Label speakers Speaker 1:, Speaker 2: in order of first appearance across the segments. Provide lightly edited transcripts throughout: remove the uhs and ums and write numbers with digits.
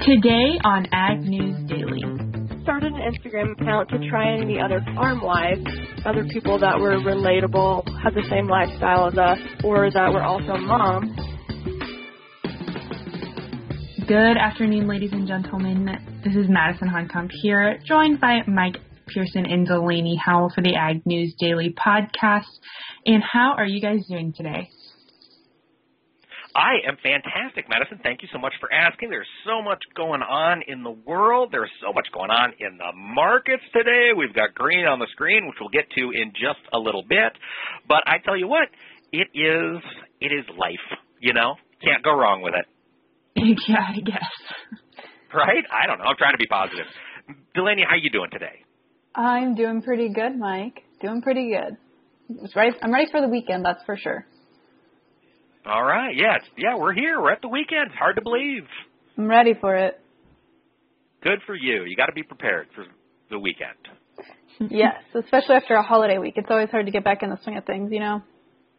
Speaker 1: Today on Ag News Daily.
Speaker 2: Started an Instagram account to try and meet other farm wives, other people that were relatable, had the same lifestyle as us, or that were also moms.
Speaker 1: Good afternoon, ladies and gentlemen. This is Madison Honkamp here, joined by Mike Pearson and Delaney Howell for the Ag News Daily podcast. And how are you guys doing today?
Speaker 3: I am fantastic, Madison. Thank you so much for asking. There's so much going on in the world. There's so much going on in the markets today. We've got green on the screen, which we'll get to in just a little bit. But I tell you what, it is life, you know? Can't go wrong with it.
Speaker 1: Yeah, I guess.
Speaker 3: Right? I don't know. I'm trying to be positive. Delaney, how you doing today?
Speaker 4: I'm doing pretty good, Mike. Doing pretty good. I'm ready for the weekend, that's for sure.
Speaker 3: All right. Yeah, we're here. We're at the weekend. It's hard to believe.
Speaker 4: I'm ready for it.
Speaker 3: Good for you. You got to be prepared for the weekend.
Speaker 4: Yes, especially after a holiday week. It's always hard to get back in the swing of things, you know?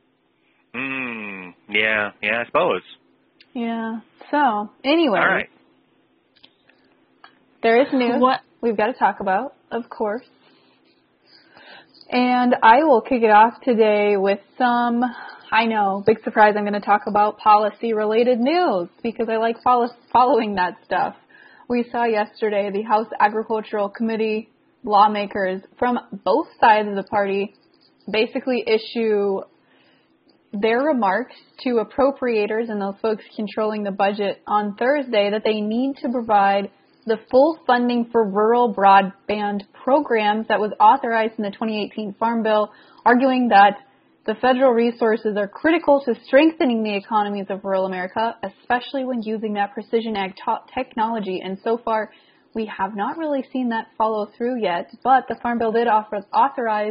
Speaker 3: Yeah, I suppose.
Speaker 4: Yeah. So, anyway.
Speaker 3: All right.
Speaker 4: There is news we've got to talk about, of course. And I will kick it off today with some, I know, big surprise, I'm going to talk about policy-related news because I like following that stuff. We saw yesterday the House Agricultural Committee lawmakers from both sides of the party basically issue their remarks to appropriators and those folks controlling the budget on Thursday that they need to provide the full funding for rural broadband programs that was authorized in the 2018 Farm Bill, arguing that the federal resources are critical to strengthening the economies of rural America, especially when using that precision ag technology. And so far, we have not really seen that follow through yet, but the Farm Bill did authorize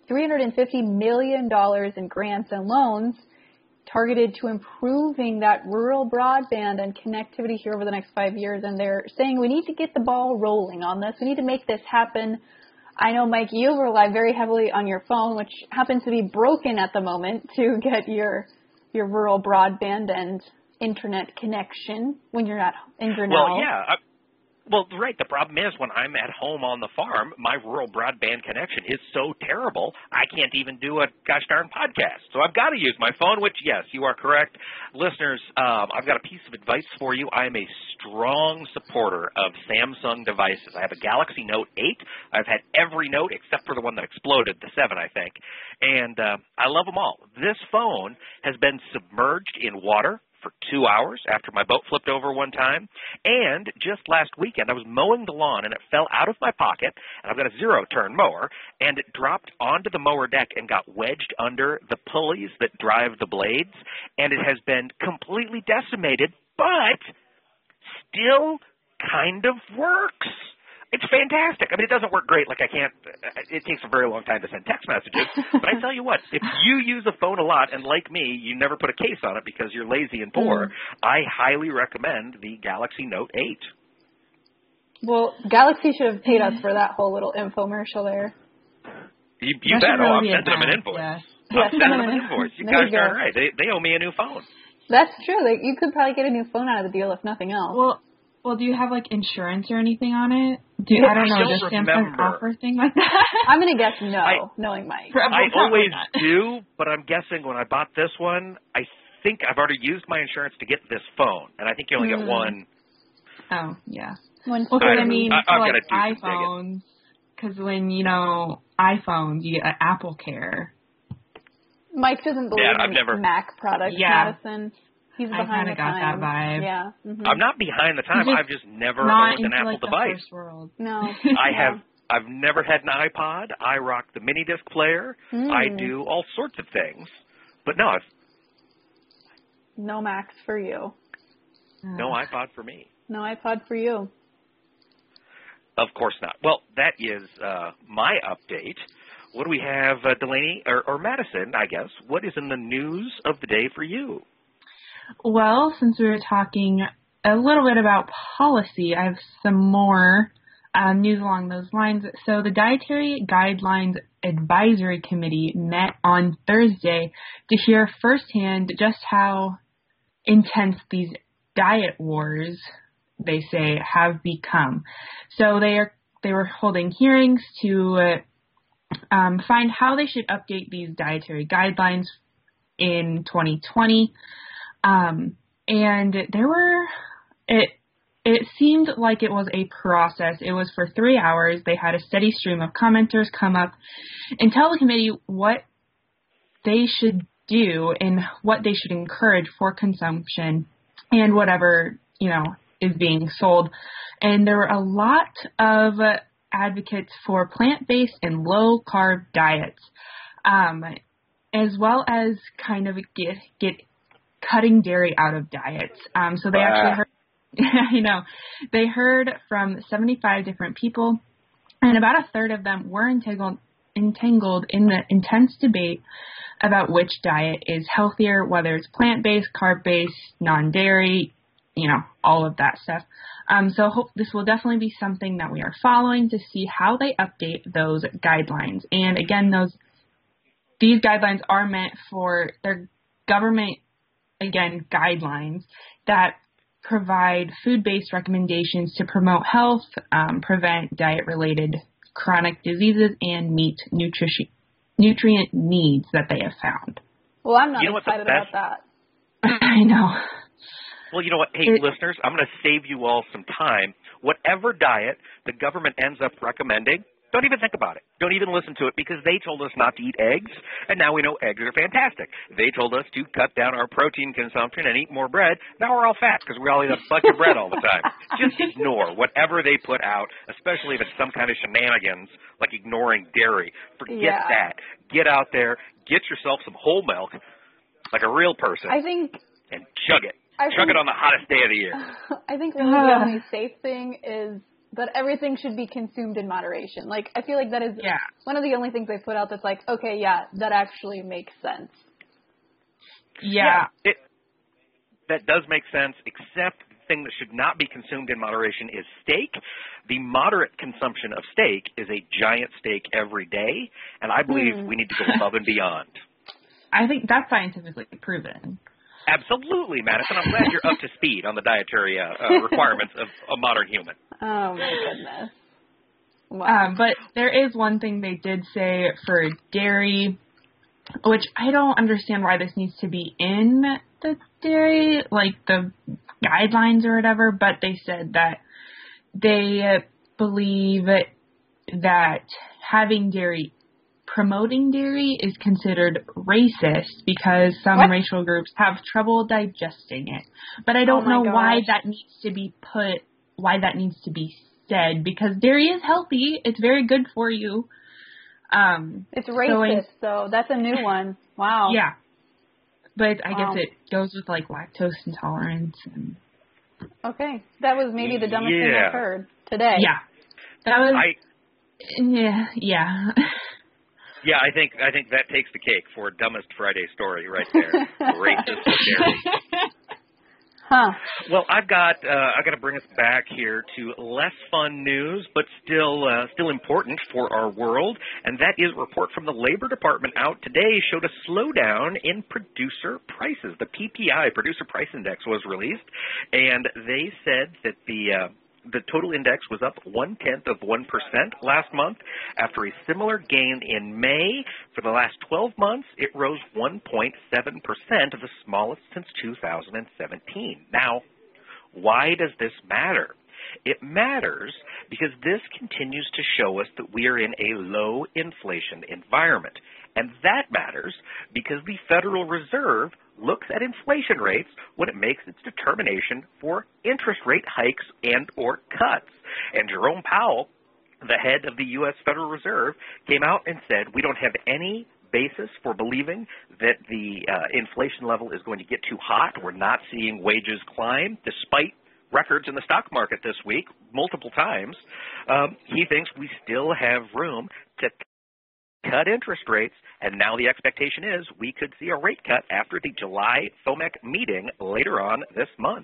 Speaker 4: $350 million in grants and loans targeted to improving that rural broadband and connectivity here over the next 5 years. And they're saying we need to get the ball rolling on this. We need to make this happen. I know, Mike, you rely very heavily on your phone, which happens to be broken at the moment, to get your rural broadband and internet connection when you're not in Grinnell.
Speaker 3: Well, yeah. Well, right. The problem is when I'm at home on the farm, my rural broadband connection is so terrible, I can't even do a gosh darn podcast. So I've got to use my phone, which, yes, you are correct. Listeners, I've got a piece of advice for you. I am a strong supporter of Samsung devices. I have a Galaxy Note 8. I've had every Note except for the one that exploded, the 7, I think. And I love them all. This phone has been submerged in water for 2 hours after my boat flipped over one time. And just last weekend, I was mowing the lawn, and it fell out of my pocket, and I've got a zero-turn mower, and it dropped onto the mower deck and got wedged under the pulleys that drive the blades, and it has been completely decimated, but still kind of works. It's fantastic. I mean, it doesn't work great. Like, it takes a very long time to send text messages. But I tell you what, if you use a phone a lot, and like me, you never put a case on it because you're lazy and poor, I highly recommend the Galaxy Note 8.
Speaker 4: Well, Galaxy should have paid us for that whole little infomercial there.
Speaker 3: You bet.
Speaker 1: Really
Speaker 3: I'm sending them an invoice.
Speaker 1: Yeah.
Speaker 3: I'm sending them an invoice. You guys are right. They owe me a new phone.
Speaker 4: That's true. You could probably get a new phone out of the deal if nothing else.
Speaker 1: Well, do you have, like, insurance or anything on it? I don't know, does Samsung offer thing like that?
Speaker 4: I'm going to guess no, knowing Mike.
Speaker 3: I always do, but I'm guessing when I bought this one, I think I've already used my insurance to get this phone, and I think you only get one.
Speaker 1: Oh, yeah.
Speaker 4: One.
Speaker 1: Well, I mean, for, like,
Speaker 3: iPhones,
Speaker 1: because when, iPhones, you get Apple Care.
Speaker 4: Mike doesn't believe in Mac products, Madison. He's behind the
Speaker 1: got
Speaker 4: times.
Speaker 1: that vibe.
Speaker 4: Yeah. Mm-hmm.
Speaker 3: I'm not behind the time. I've just never owned an Apple device.
Speaker 1: First world.
Speaker 4: No.
Speaker 3: I've never had an iPod. I rock the mini disc player. I do all sorts of things. But no,
Speaker 4: no Macs for you.
Speaker 3: No iPod for me.
Speaker 4: No iPod for you.
Speaker 3: Of course not. Well, that is my update. What do we have, Delaney, or Madison, I guess? What is in the news of the day for you?
Speaker 1: Well, since we were talking a little bit about policy, I have some more news along those lines. So the Dietary Guidelines Advisory Committee met on Thursday to hear firsthand just how intense these diet wars they say, have become. So they were holding hearings to find how they should update these dietary guidelines in 2020. And it seemed like it was a process. It was for 3 hours. They had a steady stream of commenters come up and tell the committee what they should do and what they should encourage for consumption and whatever, is being sold. And there were a lot of advocates for plant-based and low-carb diets, as well as kind of get cutting dairy out of diets. So they actually heard, they heard from 75 different people, and about a third of them were entangled in the intense debate about which diet is healthier, whether it's plant-based, carb-based, non-dairy, all of that stuff. So this will definitely be something that we are following to see how they update those guidelines. And again, these guidelines are meant for their government, guidelines that provide food-based recommendations to promote health, prevent diet-related chronic diseases, and meet nutrient needs that they have found.
Speaker 4: Well, I'm not excited about that.
Speaker 1: I know.
Speaker 3: Well, you know what? Hey, listeners, I'm going to save you all some time. Whatever diet the government ends up recommending, don't even think about it. Don't even listen to it, because they told us not to eat eggs, and now we know eggs are fantastic. They told us to cut down our protein consumption and eat more bread. Now we're all fat because we all eat a bunch of bread all the time. Just ignore whatever they put out, especially if it's some kind of shenanigans like ignoring dairy. Forget that. Get out there, get yourself some whole milk like a real person, and chug it. Chug it on the hottest day of the year.
Speaker 4: I think really the only safe thing is that everything should be consumed in moderation. Like, I feel like that is one of the only things they put out that's like, okay, that actually makes sense.
Speaker 1: Yeah.
Speaker 3: That does make sense, except the thing that should not be consumed in moderation is steak. The moderate consumption of steak is a giant steak every day, and I believe we need to go above and beyond.
Speaker 1: I think that's scientifically proven.
Speaker 3: Absolutely, Madison. I'm glad you're up to speed on the dietary requirements of a modern human.
Speaker 4: Oh, my goodness. Wow.
Speaker 1: But there is one thing they did say for dairy, which I don't understand why this needs to be in the dairy, like the guidelines or whatever, but they said that they believe that promoting dairy is considered racist because some racial groups have trouble digesting it. But I don't know why that needs to be said, because dairy is healthy. It's very good for you.
Speaker 4: It's racist, so that's a new one. Wow.
Speaker 1: Yeah. But I guess it goes with like lactose intolerance.
Speaker 4: Okay. That was maybe the dumbest thing I've heard today.
Speaker 1: Yeah. That was... Yeah.
Speaker 3: Yeah, I think that takes the cake for dumbest Friday story right there. Racist dairy.
Speaker 4: Huh.
Speaker 3: Well, I got to bring us back here to less fun news, but still important for our world, and that is a report from the Labor Department out today showed a slowdown in producer prices. The PPI, Producer Price Index, was released, and they said that the total index was up 0.1% last month after a similar gain in May. For the last 12 months, it rose 1.7%, the smallest since 2017. Now, why does this matter? It matters because this continues to show us that we are in a low inflation environment. And that matters because the Federal Reserve looks at inflation rates when it makes its determination for interest rate hikes and or cuts. And Jerome Powell, the head of the U.S. Federal Reserve, came out and said, we don't have any basis for believing that the inflation level is going to get too hot. We're not seeing wages climb, despite records in the stock market this week multiple times. He thinks we still have room to cut interest rates, and now the expectation is we could see a rate cut after the July FOMC meeting later on this month.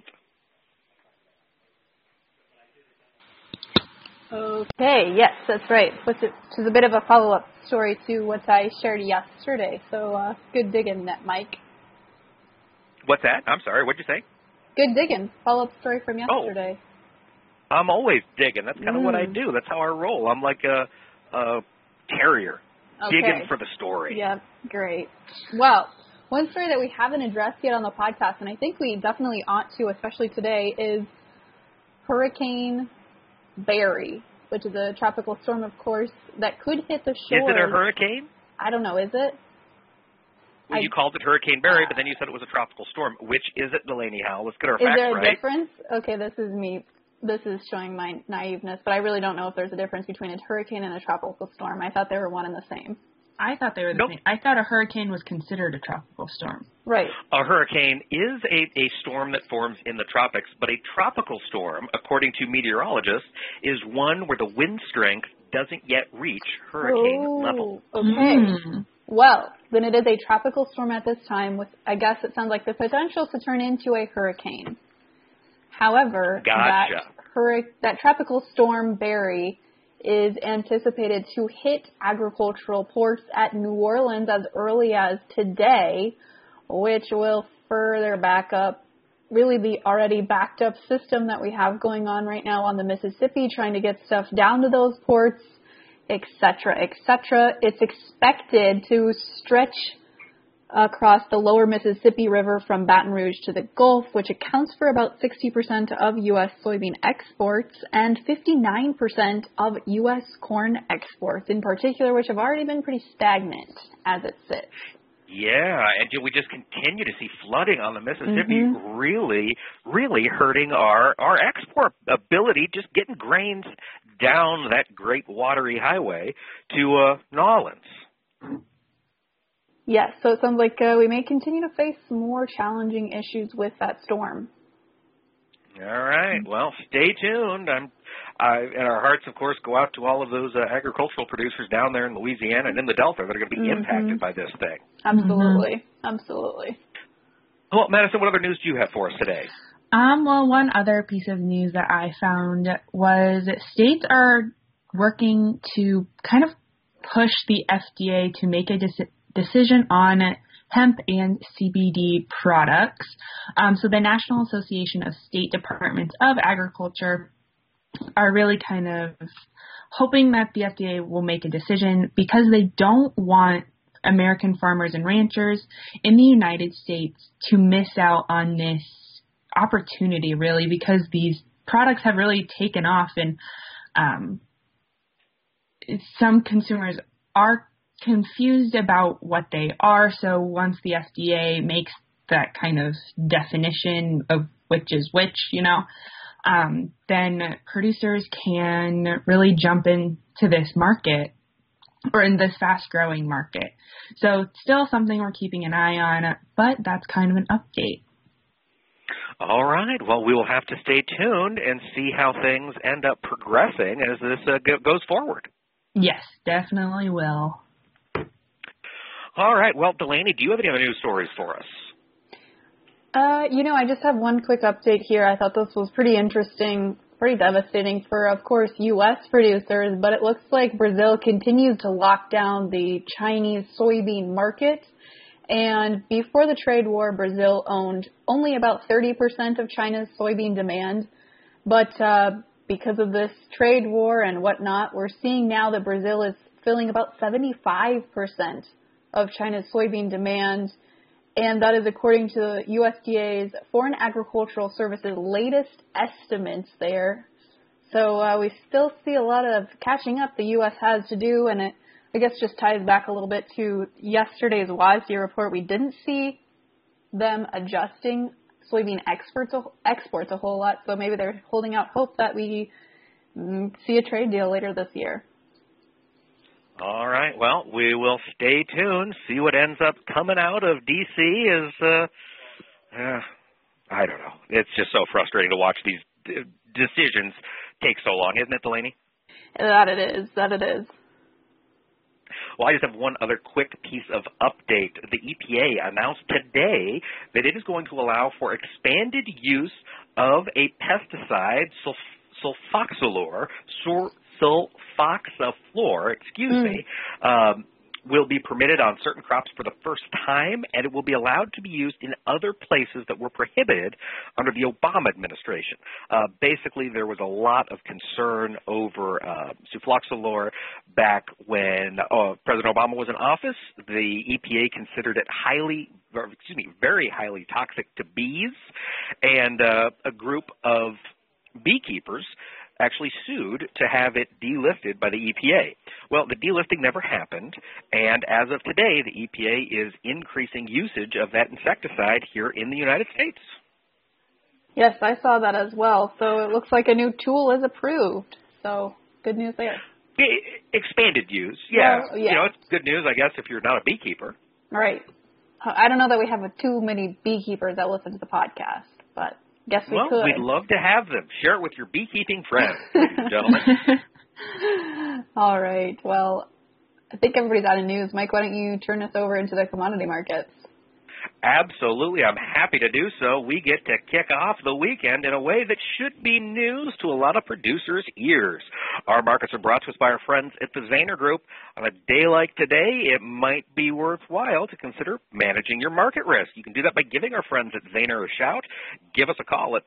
Speaker 4: Okay, yes, that's right. Which is a bit of a follow-up story to what I shared yesterday, so good digging that, Mike.
Speaker 3: What's that? I'm sorry, what'd you say?
Speaker 4: Good digging. Follow-up story from yesterday.
Speaker 3: I'm always digging. That's kind of what I do. That's how I roll. I'm like a terrier, digging for the story.
Speaker 4: Yep, great. Well, one story that we haven't addressed yet on the podcast, and I think we definitely ought to, especially today, is Hurricane Barry, which is a tropical storm, of course, that could hit the shore.
Speaker 3: Is it a hurricane?
Speaker 4: I don't know. Is it?
Speaker 3: Well, you called it Hurricane Barry, but then you said it was a tropical storm. Which is it, Delaney Howell? Let's get our facts right.
Speaker 4: Is there a difference? Okay, this is me. This is showing my naiveness, but I really don't know if there's a difference between a hurricane and a tropical storm. I thought they were one and the same.
Speaker 1: I thought they were the same. I thought a hurricane was considered a tropical storm.
Speaker 4: Right.
Speaker 3: A hurricane is a storm that forms in the tropics, but a tropical storm, according to meteorologists, is one where the wind strength doesn't yet reach hurricane level.
Speaker 4: Okay. Well, then it is a tropical storm at this time with, I guess it sounds like, the potential to turn into a hurricane. However, that tropical storm Barry is anticipated to hit agricultural ports at New Orleans as early as today, which will further back up really the already backed up system that we have going on right now on the Mississippi, trying to get stuff down to those ports, etc., etc. It's expected to stretch across the lower Mississippi River from Baton Rouge to the Gulf, which accounts for about 60% of U.S. soybean exports and 59% of U.S. corn exports in particular, which have already been pretty stagnant as it sits.
Speaker 3: Yeah, and we just continue to see flooding on the Mississippi really, really hurting our export ability, just getting grains down that great watery highway to New Orleans.
Speaker 4: Yes, so it sounds like we may continue to face more challenging issues with that storm.
Speaker 3: All right. Well, stay tuned. And our hearts, of course, go out to all of those agricultural producers down there in Louisiana and in the Delta that are going to be impacted by this thing.
Speaker 4: Absolutely. Absolutely.
Speaker 3: Well, Madison, what other news do you have for us today?
Speaker 1: Well, one other piece of news that I found was states are working to kind of push the FDA to make a decision on hemp and CBD products. So the National Association of State Departments of Agriculture are really kind of hoping that the FDA will make a decision because they don't want American farmers and ranchers in the United States to miss out on this opportunity, really, because these products have really taken off and some consumers are confused about what they are. So once the FDA makes that kind of definition of which is which, then producers can really jump into this market or in this fast growing market. So still something we're keeping an eye on, but that's kind of an update.
Speaker 3: All right. Well, we will have to stay tuned and see how things end up progressing as this goes forward.
Speaker 1: Yes, definitely will.
Speaker 3: All right. Well, Delaney, do you have any other news stories for us?
Speaker 4: I just have one quick update here. I thought this was pretty interesting, pretty devastating for, of course, U.S. producers, but it looks like Brazil continues to lock down the Chinese soybean market. And before the trade war, Brazil owned only about 30% of China's soybean demand. But because of this trade war and whatnot, we're seeing now that Brazil is filling about 75% of China's soybean demand, and that is according to USDA's Foreign Agricultural Service's latest estimates there. So we still see a lot of catching up the U.S. has to do, and it, I guess, just ties back a little bit to yesterday's WASDE report. We didn't see them adjusting soybean exports a whole lot, so maybe they're holding out hope that we see a trade deal later this year.
Speaker 3: All right. Well, we will stay tuned, see what ends up coming out of D.C. I don't know. It's just so frustrating to watch these decisions take so long, isn't it, Delaney?
Speaker 4: That it is.
Speaker 3: Well, I just have one other quick piece of update. The EPA announced today that it is going to allow for expanded use of a pesticide, sulfoxaflor, will be permitted on certain crops for the first time, and it will be allowed to be used in other places that were prohibited under the Obama administration. Basically, there was a lot of concern over sufloxolor back when President Obama was in office. The EPA considered it very highly toxic to bees, and a group of beekeepers actually sued to have it delisted by the EPA. Well, the delisting never happened, and as of today, the EPA is increasing usage of that insecticide here in the United States.
Speaker 4: Yes, I saw that as well. So it looks like a new tool is approved. So good news there.
Speaker 3: Expanded use. Yeah.
Speaker 4: Well, yeah.
Speaker 3: It's good news, I guess, if you're not a beekeeper.
Speaker 4: Right. I don't know that we have too many beekeepers that listen to the podcast, but guess we could.
Speaker 3: Well, we'd love to have them. Share it with your beekeeping friends, ladies and gentlemen.
Speaker 4: All right. Well, I think everybody's out of news. Mike, why don't you turn us over into the commodity markets?
Speaker 3: Absolutely. I'm happy to do so. We get to kick off the weekend in a way that should be news to a lot of producers' ears. Our markets are brought to us by our friends at the Zaner Group. On a day like today, it might be worthwhile to consider managing your market risk. You can do that by giving our friends at Zaner a shout. Give us a call at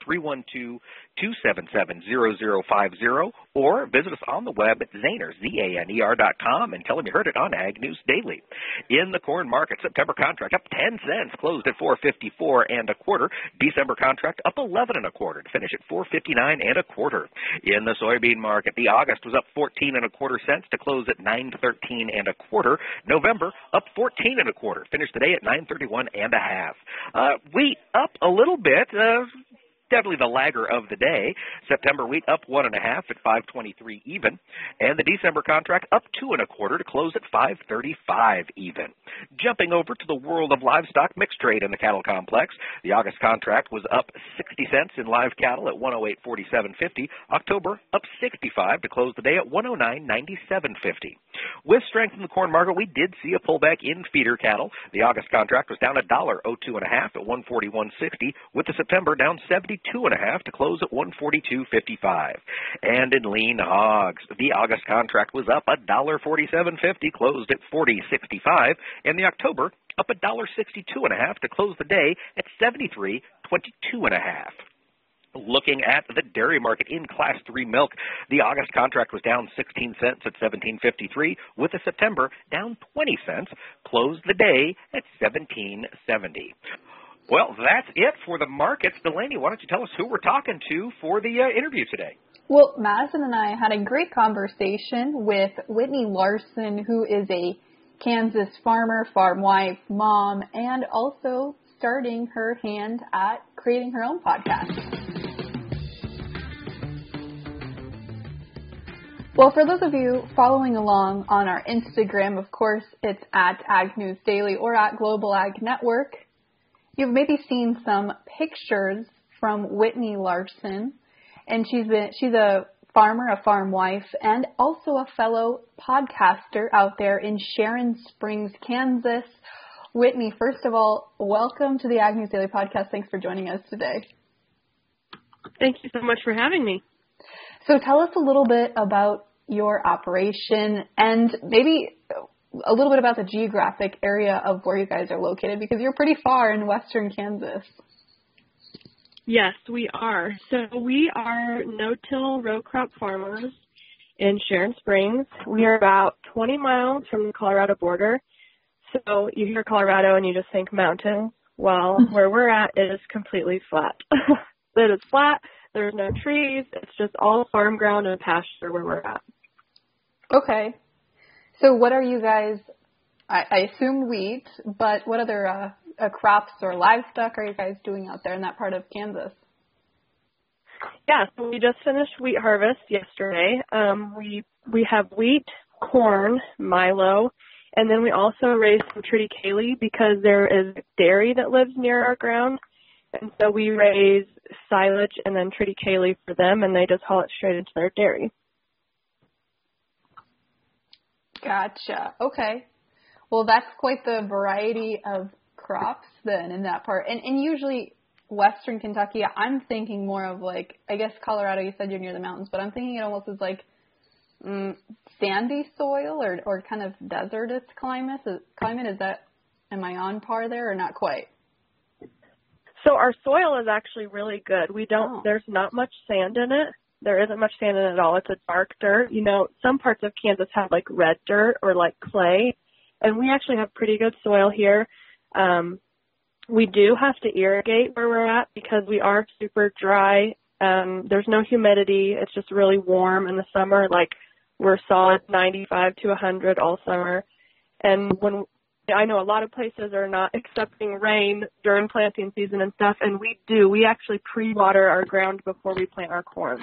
Speaker 3: 312-277-0050 or visit us on the web at Zaner, ZANER.com, and tell them you heard it on Ag News Daily. In the corn market, September contract up 10 cents, closed at $4.54 and a quarter. December contract up 11 and a quarter to finish at $4.59 and a quarter. In the soybean market, the August was up 14 and a quarter cents to close at $9.13 and a quarter. November up 14 and a quarter, finished today at $9.31 and a half. Wheat up a little bit. Definitely the lagger of the day. September wheat up 1.5 at $5.23 even, and the December contract up 2 and a quarter to close at $5.35 even. Jumping over to the world of livestock mixed trade in the cattle complex, the August contract was up 60 cents in live cattle at 108.4750. October up 65 to close the day at 109.9750. With strength in the corn market, we did see a pullback in feeder cattle. The August contract was down $1.02.5 at 141.60, with the September down 72.5 to close at 142.55. And in lean hogs, the August contract was up $1.47.50, closed at 40.65, and the October up $1.62.5 to close the day at 73.22.5. Looking at the dairy market in Class 3 milk, the August contract was down 16 cents at 17.53, with the September down 20 cents, closed the day at 17.70. Well, that's it for the markets. Delaney, why don't you tell us who we're talking to for the interview today?
Speaker 4: Well, Madison and I had a great conversation with Whitney Larson, who is a Kansas farmer, farm wife, mom, and also starting her hand at creating her own podcast. Well, for those of you following along on our Instagram, of course, it's at Ag News Daily or at Global Ag Network. You've maybe seen some pictures from Whitney Larson, and she's a farmer, a farm wife, and also a fellow podcaster out there in Sharon Springs, Kansas. Whitney, first of all, welcome to the Ag News Daily podcast. Thanks for joining us today.
Speaker 2: Thank you so much for having me.
Speaker 4: So tell us a little bit about your operation and maybe a little bit about the geographic area of where you guys are located, because you're pretty far in western Kansas.
Speaker 2: Yes, we are. So we are no-till row crop farmers in Sharon Springs. We are about 20 miles from the Colorado border. So you hear Colorado and you just think mountains. Well, where we're at, it is completely flat. It is flat. There's no trees. It's just all farm ground and pasture where we're at.
Speaker 4: Okay. So what are you guys, I assume wheat, but what other crops or livestock are you guys doing out there in that part of Kansas?
Speaker 2: Yeah, so we just finished wheat harvest yesterday. We have wheat, corn, milo, and then we also raise some triticale because there is dairy that lives near our ground. And so we raise silage and then triticale for them, and they just haul it straight into their dairy.
Speaker 4: Gotcha. Okay. Well, that's quite the variety of crops then in that part. And usually western Kentucky, I'm thinking more of like, I guess Colorado, you said you're near the mountains, but I'm thinking it almost is like sandy soil or kind of desertous climate? Is that, am I on par there or not quite?
Speaker 2: So our soil is actually really good. There's not much sand in it. There isn't much sand in it at all. It's a dark dirt. You know, some parts of Kansas have like red dirt or like clay, and we actually have pretty good soil here. We do have to irrigate where we're at because we are super dry. There's no humidity. It's just really warm in the summer. Like we're solid 95 to 100 all summer. And I know a lot of places are not accepting rain during planting season and stuff, and we do. We actually pre-water our ground before we plant our corn.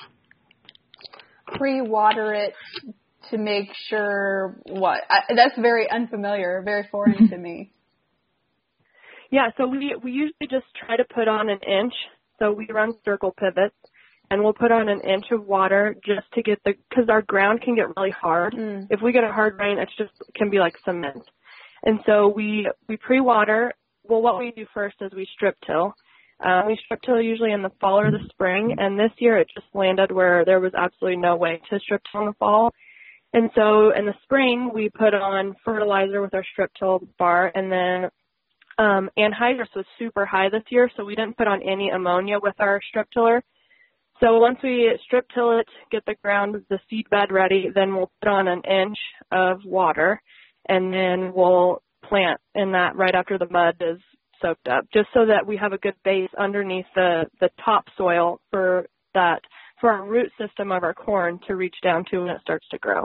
Speaker 4: Pre-water it to make sure what? That's very unfamiliar, very foreign to me.
Speaker 2: Yeah, so we usually just try to put on an inch. So we run circle pivots, and we'll put on an inch of water just to get because our ground can get really hard. If we get a hard rain, it can be like cement. And so we pre-water. Well, what we do first is we strip till. We strip till usually in the fall or the spring, and this year it just landed where there was absolutely no way to strip till in the fall. And so in the spring, we put on fertilizer with our strip till bar, and then anhydrous was super high this year, so we didn't put on any ammonia with our strip tiller. So once we strip till it, get the ground, the seed bed ready, then we'll put on an inch of water, and then we'll plant in that right after the mud is soaked up, just so that we have a good base underneath the topsoil for our root system of our corn to reach down to when it starts to grow.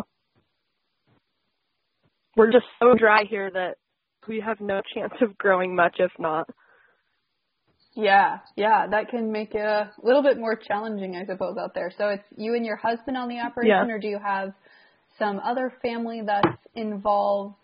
Speaker 2: We're just so dry here that we have no chance of growing much, if not.
Speaker 4: Yeah, that can make it a little bit more challenging, I suppose, out there. So it's you and your husband on the operation, or do you have some other family that's involved?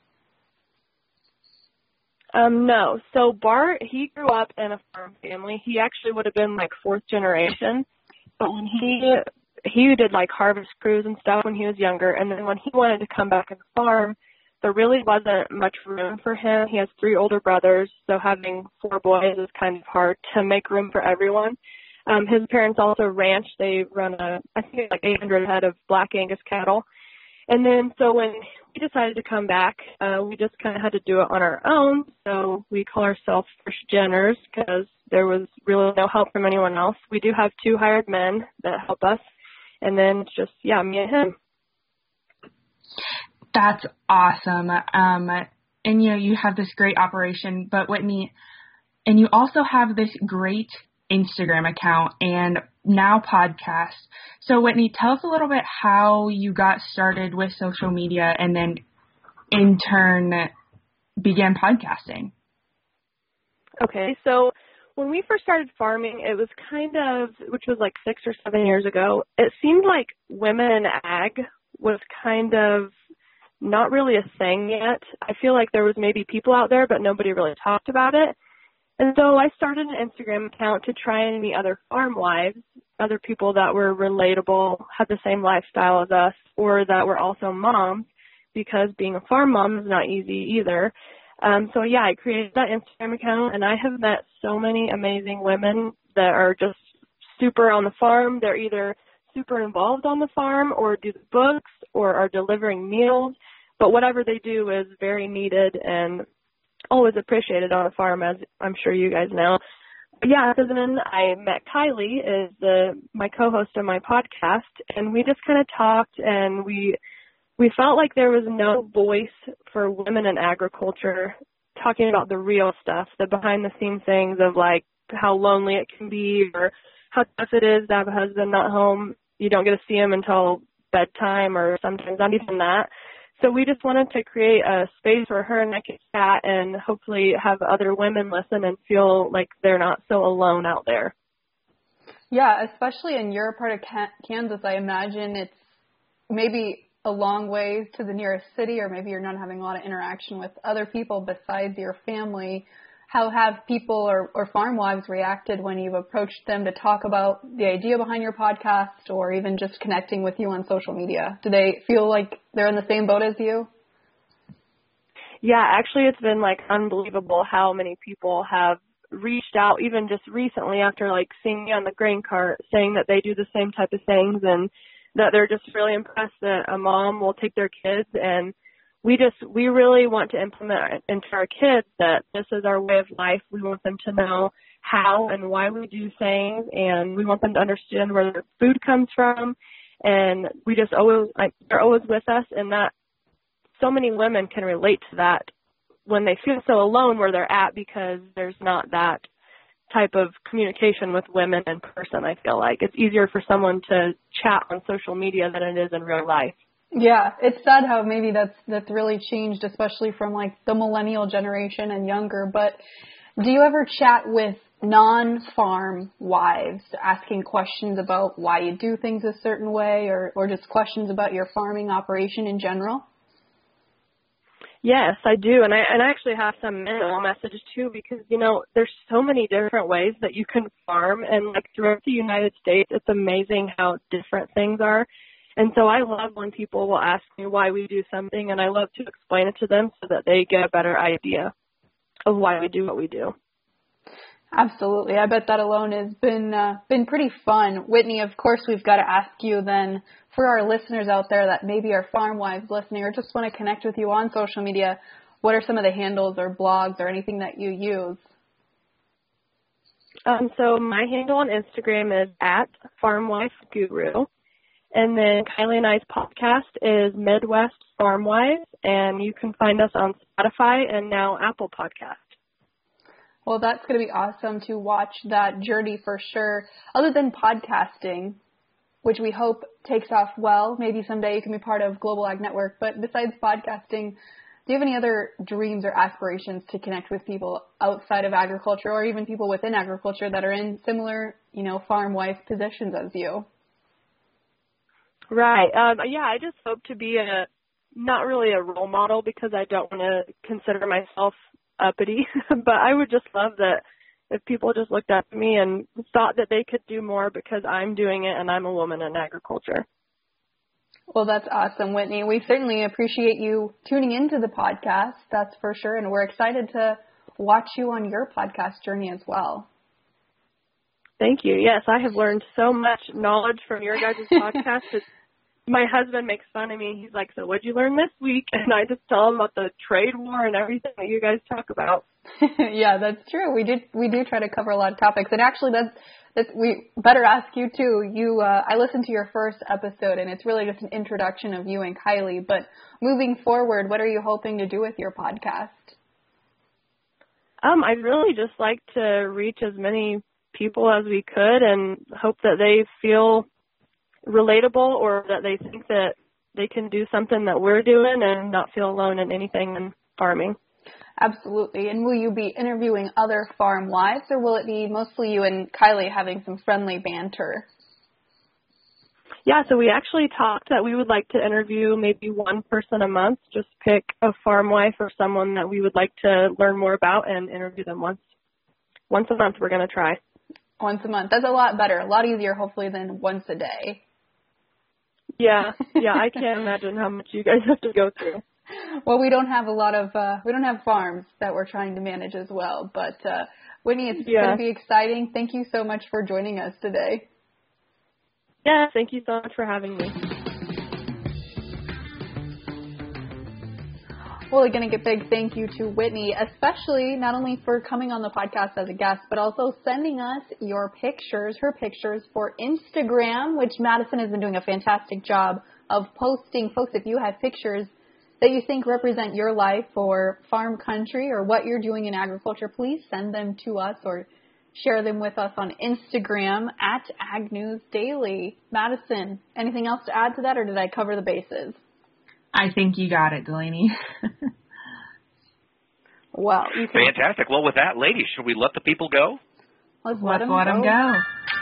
Speaker 2: No. So Bart, he grew up in a farm family. He actually would have been like fourth generation. But when he did like harvest crews and stuff when he was younger, and then when he wanted to come back and farm, there really wasn't much room for him. He has 3 older brothers, so having 4 boys is kind of hard to make room for everyone. His parents also ranch. They run I think like 800 head of Black Angus cattle. And then so when we decided to come back, we just kind of had to do it on our own. So we call ourselves first geners because there was really no help from anyone else. We do have 2 hired men that help us. And then it's just, me and him.
Speaker 1: That's awesome. And you have this great operation, but Whitney, and you also have this great Instagram account and now podcast. So Whitney, tell us a little bit how you got started with social media and then in turn began podcasting.
Speaker 2: Okay, so when we first started farming, it was which was like 6 or 7 years ago, it seemed like women in ag was kind of not really a thing yet. I feel like there was maybe people out there, but nobody really talked about it. And so I started an Instagram account to try and meet other farm wives, other people that were relatable, had the same lifestyle as us, or that were also moms, because being a farm mom is not easy either. So I created that Instagram account, and I have met so many amazing women that are just super on the farm. They're either super involved on the farm or do the books or are delivering meals, but whatever they do is very needed and always appreciated on a farm, as I'm sure you guys know. So then I met Kylie, is my co-host of my podcast, and we just kind of talked, and we felt like there was no voice for women in agriculture talking about the real stuff, the behind-the-scenes things of like how lonely it can be or how tough it is to have a husband not home. You don't get to see him until bedtime or sometimes not even that. So we just wanted to create a space where her and I could chat and hopefully have other women listen and feel like they're not so alone out there.
Speaker 4: Yeah, especially in your part of Kansas, I imagine it's maybe a long ways to the nearest city, or maybe you're not having a lot of interaction with other people besides your family. How have people or farm wives reacted when you've approached them to talk about the idea behind your podcast or even just connecting with you on social media? Do they feel like they're in the same boat as you?
Speaker 2: Yeah, actually it's been like unbelievable how many people have reached out even just recently after like seeing me on the grain cart saying that they do the same type of things, and that they're just really impressed that a mom will take their kids, and we really want to implement into our kids that this is our way of life. We want them to know how and why we do things, and we want them to understand where their food comes from, and we just always, they're always with us, and that so many women can relate to that when they feel so alone where they're at because there's not that type of communication with women in person. I feel like it's easier for someone to chat on social media than it is in real life.
Speaker 4: Yeah, it's sad how maybe that's really changed, especially from like the millennial generation and younger. But do you ever chat with non-farm wives, asking questions about why you do things a certain way, or just questions about your farming operation in general?
Speaker 2: Yes, I do, and I actually have some manual messages too, because there's so many different ways that you can farm, and like throughout the United States, it's amazing how different things are. And so I love when people will ask me why we do something, and I love to explain it to them so that they get a better idea of why we do what we do.
Speaker 4: Absolutely. I bet that alone has been pretty fun. Whitney, of course, we've got to ask you then, for our listeners out there that maybe are farm wives listening or just want to connect with you on social media, what are some of the handles or blogs or anything that you use?
Speaker 2: So my handle on Instagram is @FarmWifeGuru. And then Kylie and I's podcast is Midwest Farm Wives, and you can find us on Spotify and now Apple Podcast.
Speaker 4: Well, that's going to be awesome to watch that journey for sure. Other than podcasting, which we hope takes off well, maybe someday you can be part of Global Ag Network, but besides podcasting, do you have any other dreams or aspirations to connect with people outside of agriculture or even people within agriculture that are in similar, farm wife positions as you?
Speaker 2: Right. I just hope to be not really a role model because I don't want to consider myself uppity, but I would just love that if people just looked up at me and thought that they could do more because I'm doing it and I'm a woman in agriculture.
Speaker 4: Well, that's awesome, Whitney. We certainly appreciate you tuning into the podcast, that's for sure, and we're excited to watch you on your podcast journey as well.
Speaker 2: Thank you. Yes, I have learned so much knowledge from your guys' podcast. My husband makes fun of me. He's like, so what'd you learn this week? And I just tell him about the trade war and everything that you guys talk about.
Speaker 4: Yeah, that's true. We do try to cover a lot of topics. And actually, that's we better ask you too. I listened to your first episode, and it's really just an introduction of you and Kylie. But moving forward, what are you hoping to do with your podcast?
Speaker 2: I'd really just like to reach as many people as we could and hope that they feel relatable or that they think that they can do something that we're doing and not feel alone in anything in farming.
Speaker 4: Absolutely. And will you be interviewing other farm wives, or will it be mostly you and Kylie having some friendly banter?
Speaker 2: Yeah, so we actually talked that we would like to interview maybe one person a month, just pick a farm wife or someone that we would like to learn more about and interview them once a month. We're going to try.
Speaker 4: Once a month. That's a lot better, a lot easier, hopefully, than once a day.
Speaker 2: Yeah, I can't imagine how much you guys have to go through.
Speaker 4: Well, we don't have we don't have farms that we're trying to manage as well. But Whitney, it's going to be exciting. Thank you so much for joining us today.
Speaker 2: Yeah, thank you so much for having me.
Speaker 4: Well, again, a big thank you to Whitney, especially not only for coming on the podcast as a guest, but also sending us her pictures for Instagram, which Madison has been doing a fantastic job of posting. Folks, if you have pictures that you think represent your life or farm country or what you're doing in agriculture, please send them to us or share them with us on Instagram @AgNewsDaily. Madison, anything else to add to that, or did I cover the bases?
Speaker 1: I think you got it, Delaney.
Speaker 4: Well,
Speaker 3: Fantastic. Well, with that, ladies, should we let the people go?
Speaker 4: Let's let them
Speaker 1: go.